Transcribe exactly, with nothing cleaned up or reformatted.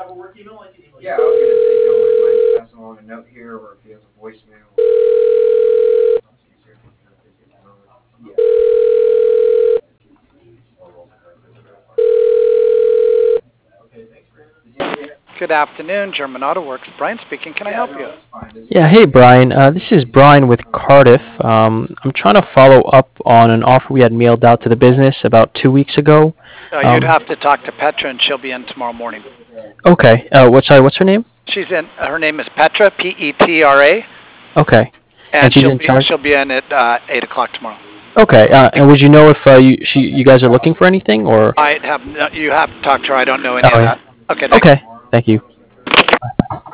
have a work email? I can email you. Yeah, I was gonna say, don't mind passing along a note here, or if he has a voicemail. It's easier if he's not busy at the moment. Yeah. Okay, thanks, Brandon. Is he here? Good afternoon, German Auto Works. Brian speaking. Can I Yeah, help no, you? that's fine. Does he- Yeah, hey Brian. Uh, this is Brian with Cardiff. Um, I'm trying to follow up on an offer we had mailed out to the business about two weeks ago. Uh, Um, you'd have to talk to Petra, and she'll be in tomorrow morning. Okay. Uh, what? Sorry, what's her name? She's in. Her name is Petra, P E T R A, Okay. and, And she's she'll in be charge? she'll be in at uh, eight o'clock tomorrow. Okay. Uh, and would you know if uh, you she you guys are looking for anything or? I have no, you have to talk to her. I don't know any Oh, of yeah. that. Okay. Thanks. Okay. Thank you.